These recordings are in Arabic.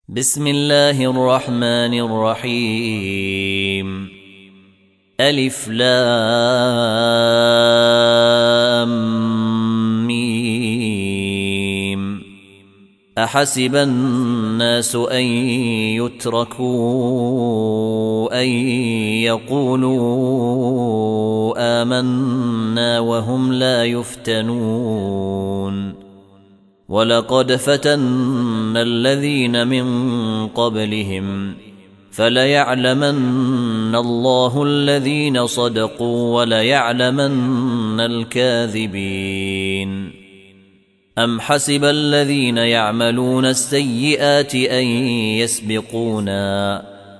بسم الله الرحمن الرحيم. ألف لام ميم. أحسب الناس أن يتركوا أن يقولوا آمنا وهم لا يفتنون. ولقد فتنا الذين من قبلهم فليعلمن الله الذين صدقوا وليعلمن الكاذبين. أم حسب الذين يعملون السيئات أن يسبقونا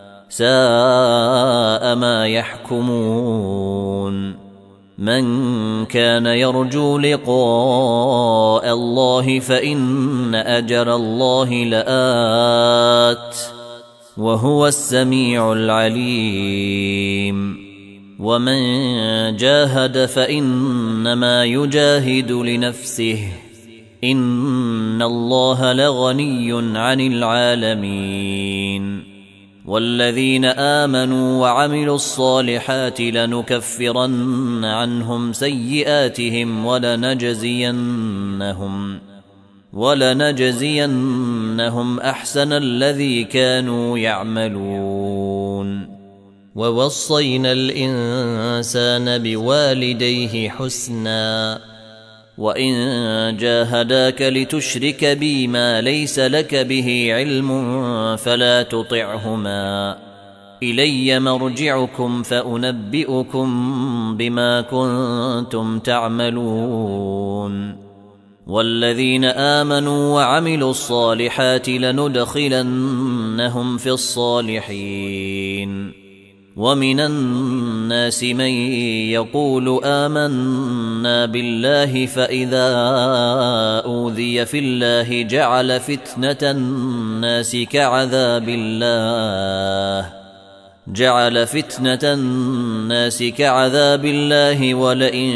ساء ما يحكمون. من كان يرجو لقاء الله فإن أجل الله لآت وهو السميع العليم. ومن جاهد فإنما يجاهد لنفسه إن الله لغني عن العالمين. والذين آمنوا وعملوا الصالحات لنكفرن عنهم سيئاتهم ولنجزينهم أحسن الذي كانوا يعملون. ووصينا الإنسان بوالديه حسنا وإن جاهداك لتشرك بي ما ليس لك به علم فلا تطعهما إلي مرجعكم فأنبئكم بما كنتم تعملون. والذين آمنوا وعملوا الصالحات لندخلنهم في الصالحين. ومن الناس من يقول آمنا بالله فإذا أوذي في الله جعل فتنة الناس كعذاب الله ولئن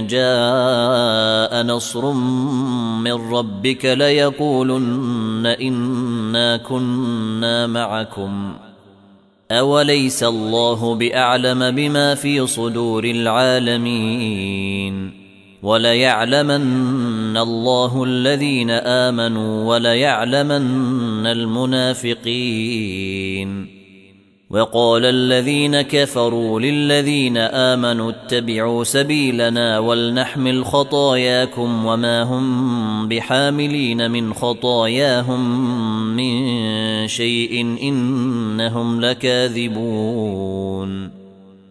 جاء نصر من ربك ليقولن إنا كنا معكم أوليس الله بأعلم بما في صدور العالمين. وليعلمن الله الذين آمنوا وليعلمن المنافقين. وقال الذين كفروا للذين آمنوا اتبعوا سبيلنا ولنحمل خطاياكم وما هم بحاملين من خطاياهم من شيء إنهم لكاذبون.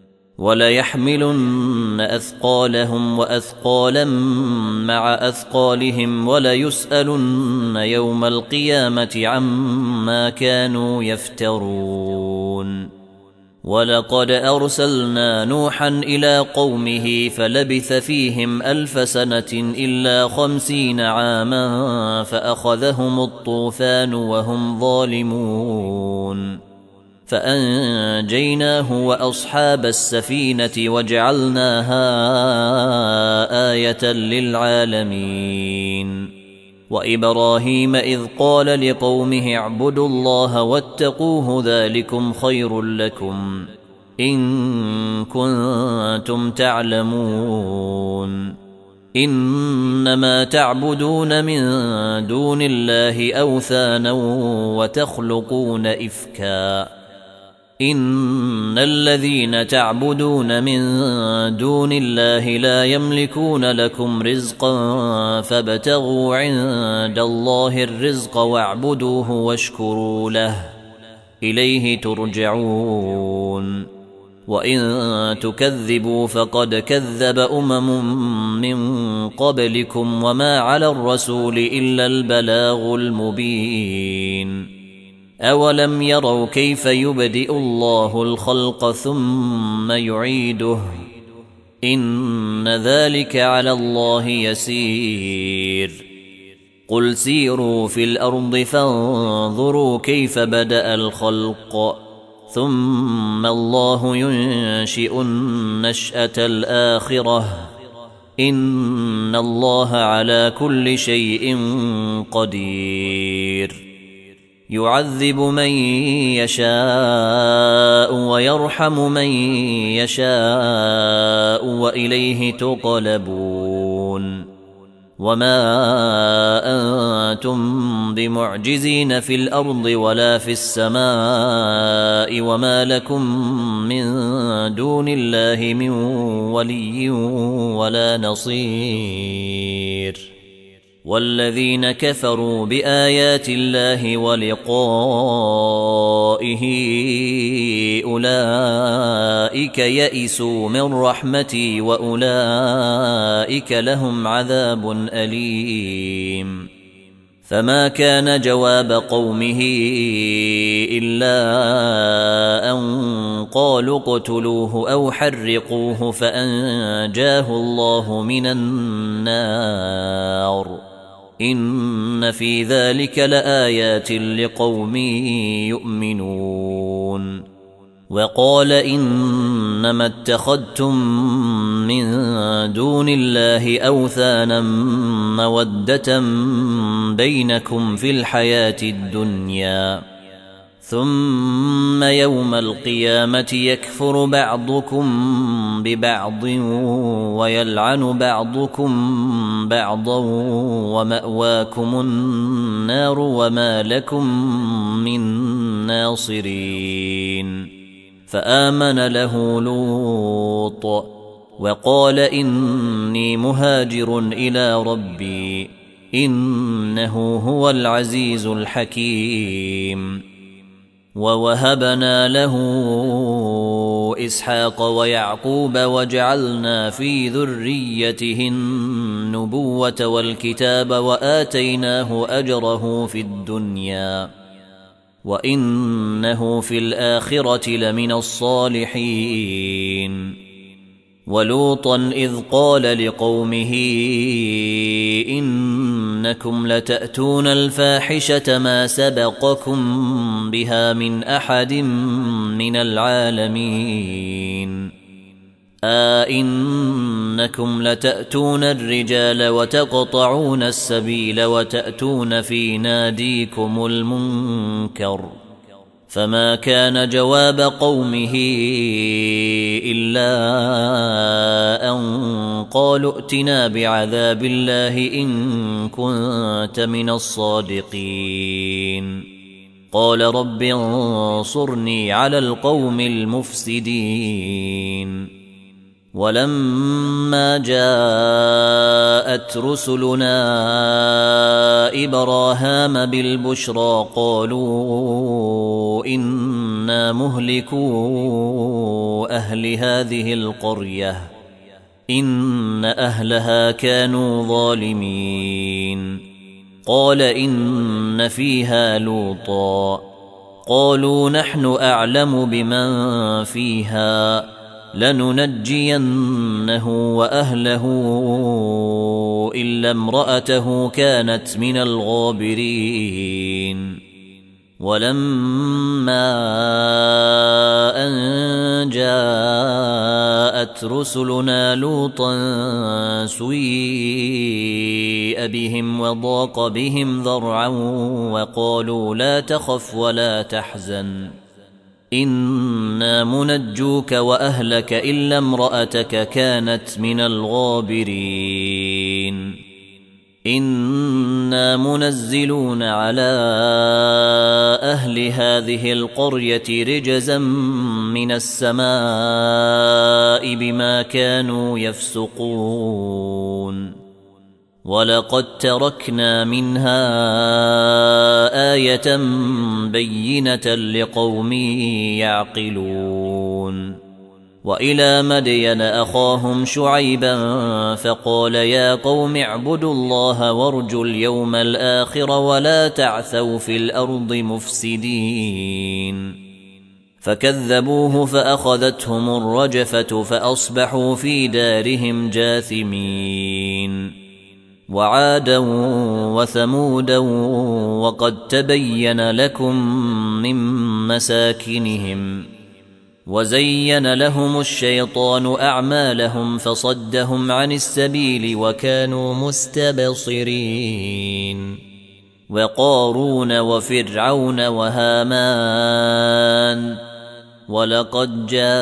وليحملن أثقالهم وأثقالا مع أثقالهم وليسألن يوم القيامة عما كانوا يفترون. ولقد أرسلنا نوحا إلى قومه فلبث فيهم 1000 سنة إلا 50 عاما فأخذهم الطوفان وهم ظالمون. فأنجيناه وأصحاب السفينة وجعلناها آية للعالمين. وإبراهيم إذ قال لقومه اعبدوا الله واتقوه ذلكم خير لكم إن كنتم تعلمون. إنما تعبدون من دون الله أوثانا وتخلقون إفكا إن الذين تعبدون من دون الله لا يملكون لكم رزقا فابتغوا عند الله الرزق واعبدوه واشكروا له إليه ترجعون. وإن تكذبوا فقد كذب من قبلكم وما على الرسول إلا البلاغ المبين. أولم يروا كيف يبدئ الله الخلق ثم يعيده إن ذلك على الله يسير. قل سيروا في الأرض فانظروا كيف بدأ الخلق ثم الله ينشئ النشأة الآخرة إن الله على كل شيء قدير. يعذب من يشاء ويرحم من يشاء وإليه تقلبون وما أنتم بمعجزين في الأرض ولا في السماء وما لكم من دون الله من ولي ولا نصير والذين كفروا بآيات الله ولقائه أولئك يئسوا من رحمتي وأولئك لهم عذاب أليم فما كان جواب قومه إلا أن قالوا اقتلوه أو حرقوه فأنجاه الله من النار إن في ذلك لآيات لقوم يؤمنون وقال إنما اتخذتم من دون الله أوثانا مودة بينكم في الحياة الدنيا ثم يوم القيامة يكفر بعضكم ببعض ويلعن بعضكم بعضا ومأواكم النار وما لكم من ناصرين فآمن له لوط وقال إني مهاجر إلى ربي إنه هو العزيز الحكيم ووهبنا له إسحاق ويعقوب وجعلنا في ذريته النبوة والكتاب وآتيناه أجره في الدنيا وإنه في الآخرة لمن الصالحين ولوطا إذ قال لقومه إنكم لتأتون الفاحشة ما سبقكم بها من أحد من العالمين إنكم لتأتون الرجال وتقطعون السبيل وتأتون في ناديكم المنكر فما كان جواب قومه إلا أن قالوا ائتنا بعذاب الله إن كنت من الصادقين قال رب انصرني على القوم المفسدين ولما جاءت رسلنا إبراهام بالبشرى قالوا إنا مهلكو أهل هذه القرية إن أهلها كانوا ظالمين قال إن فيها لوطا قالوا نحن أعلم بمن فيها لننجينه وأهله إلا امرأته كانت من الغابرين ولما أن جاءت رسلنا لوطا سيء بهم وضاق بهم ذرعا وقالوا لا تخف ولا تحزن إنا منجوك وأهلك إلا امرأتك كانت من الغابرين إنا منزلون على أهل هذه القرية رجزا من السماء بما كانوا يفسقون ولقد تركنا منها آية بينة لقوم يعقلون وإلى مدين أخاهم شعيبا فقال يا قوم اعبدوا الله وارجوا اليوم الآخر ولا تعثوا في الأرض مفسدين فكذبوه فأخذتهم الرجفة فأصبحوا في دارهم جاثمين وعادا وثمودا وقد تبين لكم من مساكنهم وزين لهم الشيطان أعمالهم فصدهم عن السبيل وكانوا مستبصرين وقارون وفرعون وهامان. ولقد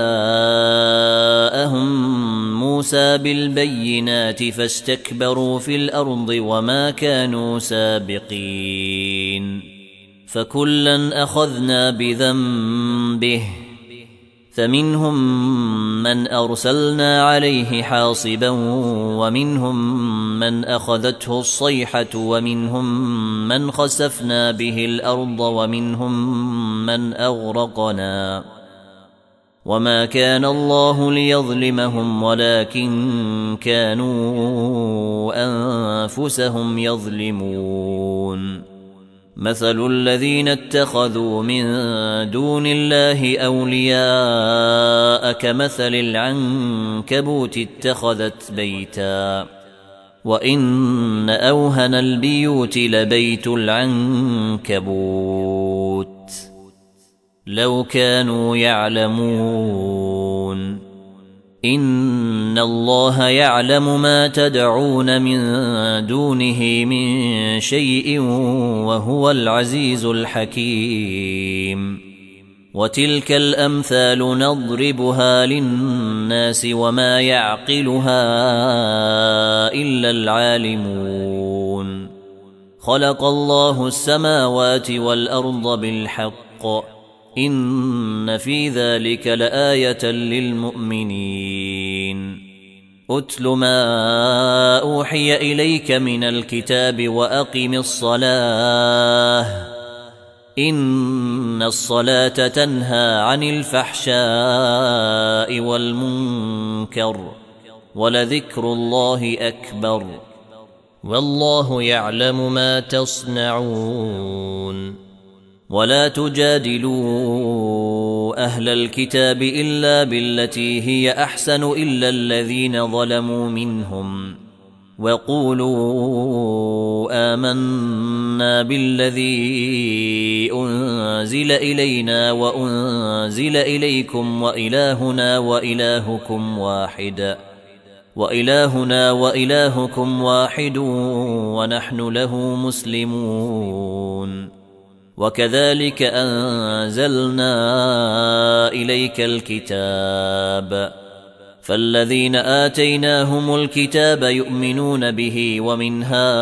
جاءهم موسى بالبينات فاستكبروا في الأرض وما كانوا سابقين. فكلا أخذنا بذنبه، فمنهم من أرسلنا عليه حاصبا، ومنهم من أخذته الصيحة، ومنهم من خسفنا به الأرض، ومنهم من أغرقنا. وما كان الله ليظلمهم ولكن كانوا أنفسهم يظلمون. مثل الذين اتخذوا من دون الله أولياء كمثل العنكبوت اتخذت بيتا، وإن أوهن البيوت لبيت العنكبوت لو كانوا يعلمون. إن الله يعلم ما تدعون من دونه من شيء وهو العزيز الحكيم. وتلك الأمثال نضربها للناس وما يعقلها إلا العالمون. خلق الله السماوات والأرض بالحق، إن في ذلك لآية للمؤمنين. أتل ما أوحي إليك من الكتاب وأقم الصلاة، إن الصلاة تنهى عن الفحشاء والمنكر، ولذكر الله أكبر، والله يعلم ما تصنعون. ولا تجادلوا أهل الكتاب إلا بالتي هي أحسن إلا الذين ظلموا منهم، وقولوا آمنا بالذي أنزل إلينا وأنزل إليكم وإلهنا وإلهكم واحد ونحن له مسلمون. وكذلك أنزلنا إليك الكتاب، فالذين آتيناهم الكتاب يؤمنون به، ومن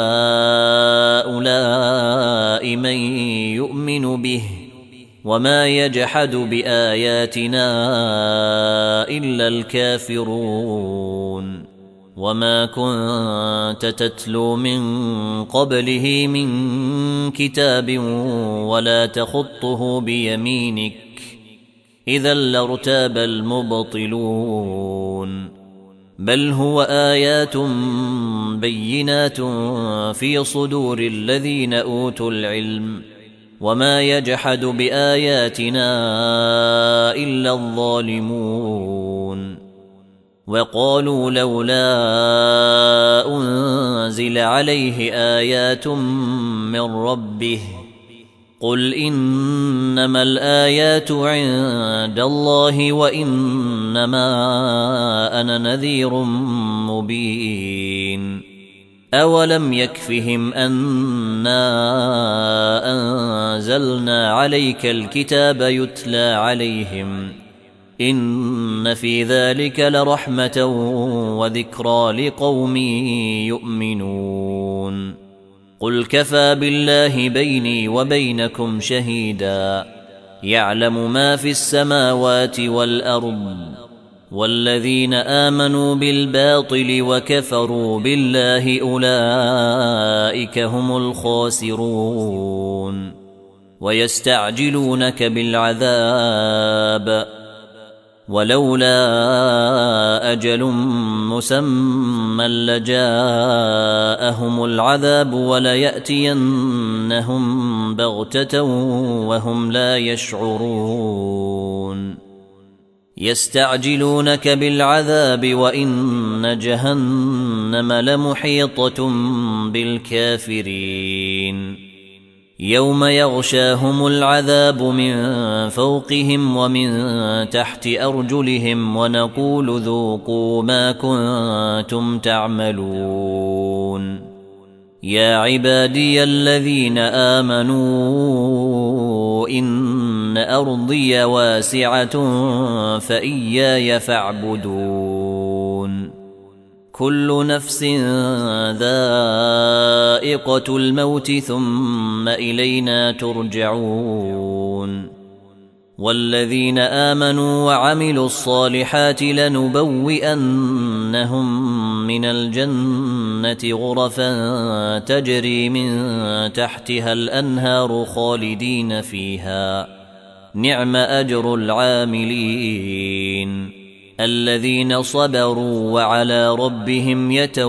هؤلاء من يؤمن به، وما يجحد بآياتنا إلا الكافرون. وما كنت تتلو من قبله من كتاب ولا تخطه بيمينك، إذا لارتاب المبطلون. بل هو آيات بينات في صدور الذين أوتوا العلم، وما يجحد بآياتنا إلا الظالمون. وقالوا لولا أنزل عليه آيات من ربه، قل إنما الآيات عند الله وإنما أنا نذير مبين. أولم يكفهم أنا أنزلنا عليك الكتاب يتلى عليهم، إن في ذلك لرحمة وذكرى لقوم يؤمنون. قل كفى بالله بيني وبينكم شهيدا، يعلم ما في السماوات والأرض. والذين آمنوا بالباطل وكفروا بالله أولئك هم الخاسرون. ويستعجلونك بالعذاب، ولولا أجل مسمى لجاءهم العذاب وليأتينهم بغتة وهم لا يشعرون. يستعجلونك بالعذاب وإن جهنم لمحيطة بالكافرين. يوم يغشاهم العذاب من فوقهم ومن تحت أرجلهم ونقول ذوقوا ما كنتم تعملون. يا عبادي الذين آمنوا إن أرضي واسعة فإياي فاعبدون كل نفس ذائقة الموت ثم إلينا ترجعون والذين آمنوا وعملوا الصالحات لنبوئنهم من الجنة غرفا تجري من تحتها الأنهار خالدين فيها نعم أجر العاملين الذين صبروا وعلى ربهم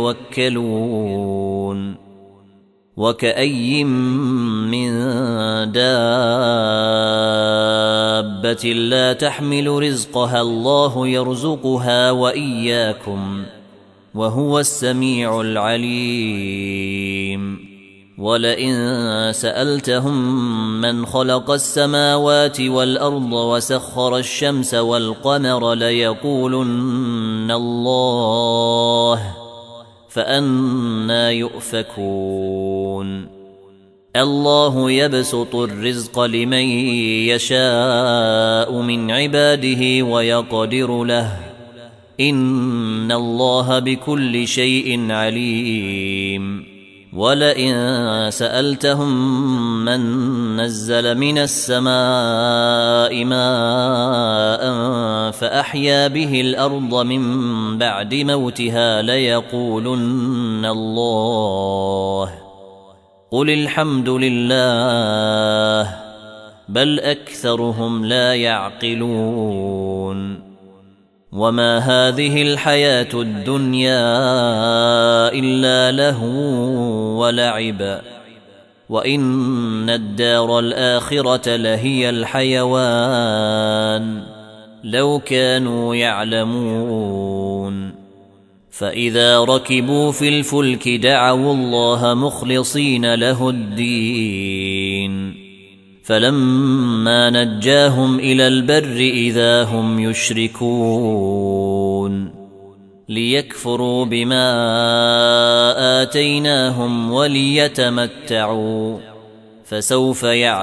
يتوكلون وكأي من دابة لا تحمل رزقها الله يرزقها وإياكم وهو السميع العليم ولئن سألتهم من خلق السماوات والأرض وسخر الشمس والقمر ليقولن الله فأنى يؤفكون الله يبسط الرزق لمن يشاء من عباده ويقدر له إن الله بكل شيء عليم ولئن سألتهم من نزل من السماء ماء فأحيا به الأرض من بعد موتها ليقولن الله قل الحمد لله بل أكثرهم لا يعقلون وما هذه الحياة الدنيا إلا لهو ولعب وإن الدار الآخرة لهي الحيوان لو كانوا يعلمون فإذا ركبوا في الفلك دعوا الله مخلصين له الدين فلما نجاهم إلى البر إذا هم يشركون ليكفروا بما آتيناهم وليتمتعوا فسوف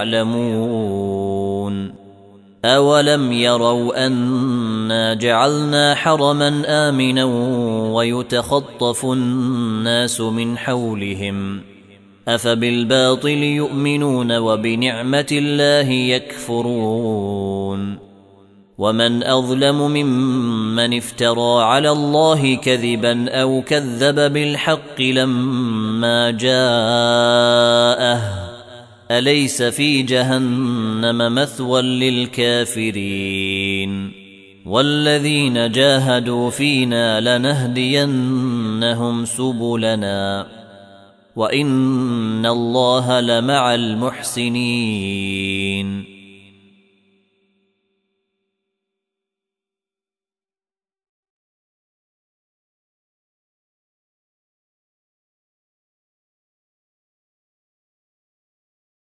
يعلمون أولم يروا أنا جعلنا حرما آمنا ويتخطف الناس من حولهم أفبالباطل يؤمنون وبنعمة الله يكفرون ومن أظلم ممن افترى على الله كذبا أو كذب بالحق لما جاءه أليس في جهنم مثوى للكافرين والذين جاهدوا فينا لنهدينهم سبلنا وإن الله لمع المحسنين